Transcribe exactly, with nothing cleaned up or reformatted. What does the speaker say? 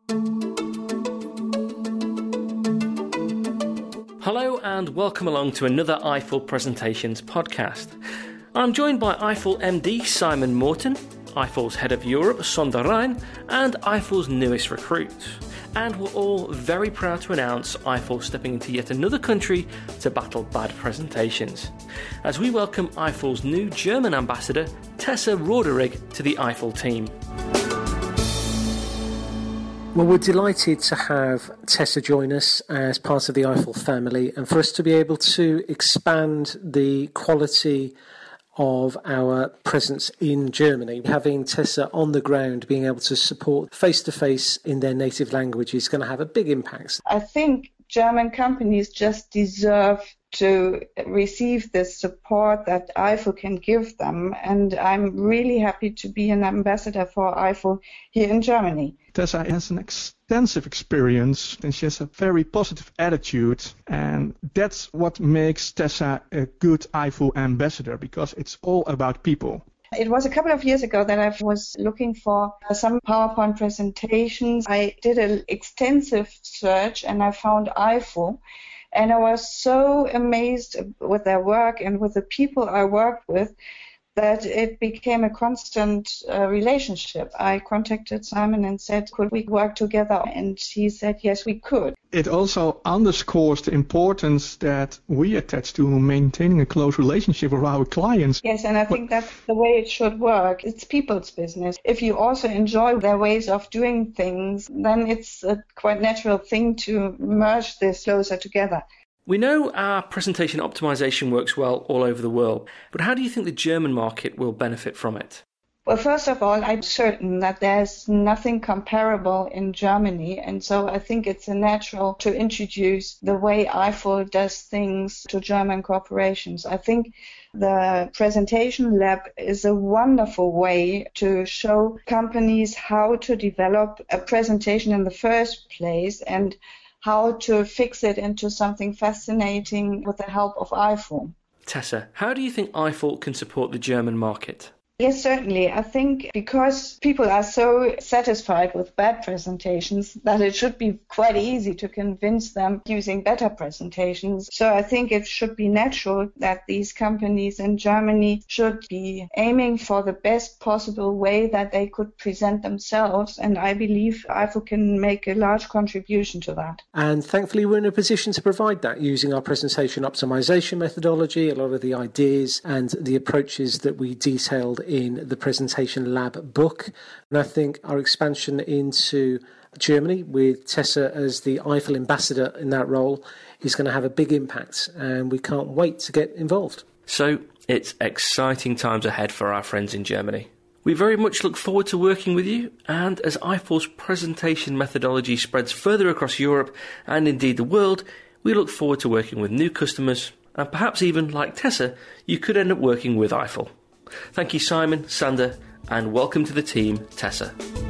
Hello and welcome along to another Eiffel Presentations podcast. I'm joined by Eiffel M D Simon Morton, Eiffel's Head of Europe Sander Rijn, and Eiffel's newest recruit. And we're all very proud to announce Eiffel stepping into yet another country to battle bad presentations, as we welcome Eiffel's new German ambassador, Tessa Roderig, to the Eiffel team. Well, we're delighted to have Tessa join us as part of the Eiffel family and for us to be able to expand the quality of our presence in Germany. Having Tessa on the ground, being able to support face-to-face in their native language is going to have a big impact. I think German companies just deserve to receive the support that Eiffel can give them, and I'm really happy to be an ambassador for Eiffel here in Germany. Tessa has an extensive experience and she has a very positive attitude, and that's what makes Tessa a good Eiffel ambassador, because it's all about people. It was a couple of years ago that I was looking for some PowerPoint presentations. I did an extensive search and I found Eiffel. And I was so amazed with their work and with the people I worked with that it became a constant uh, relationship. I contacted Simon and said, could we work together? And he said, yes, we could. It also underscores the importance that we attach to maintaining a close relationship with our clients. Yes, and I think that's the way it should work. It's people's business. If you also enjoy their ways of doing things, then it's a quite natural thing to merge this closer together. We know our presentation optimization works well all over the world, but how do you think the German market will benefit from it? Well, first of all, I'm certain that there's nothing comparable in Germany, and so I think it's a natural to introduce the way Eiffel does things to German corporations. I think the presentation lab is a wonderful way to show companies how to develop a presentation in the first place and how to fix it into something fascinating with the help of Eiffel. Tessa, how do you think Eiffel can support the German market? Yes, certainly. I think because people are so satisfied with bad presentations that it should be quite easy to convince them using better presentations. So I think it should be natural that these companies in Germany should be aiming for the best possible way that they could present themselves. And I believe Eiffel can make a large contribution to that. And thankfully, we're in a position to provide that using our presentation optimization methodology, a lot of the ideas and the approaches that we detailed in the Presentation Lab book. And I think our expansion into Germany with Tessa as the Eiffel ambassador in that role is going to have a big impact, and we can't wait to get involved. So it's exciting times ahead for our friends in Germany. We very much look forward to working with you, and as Eiffel's presentation methodology spreads further across Europe and indeed the world, we look forward to working with new customers, and perhaps even, like Tessa, you could end up working with Eiffel. Thank you, Simon, Sander, and welcome to the team, Tessa.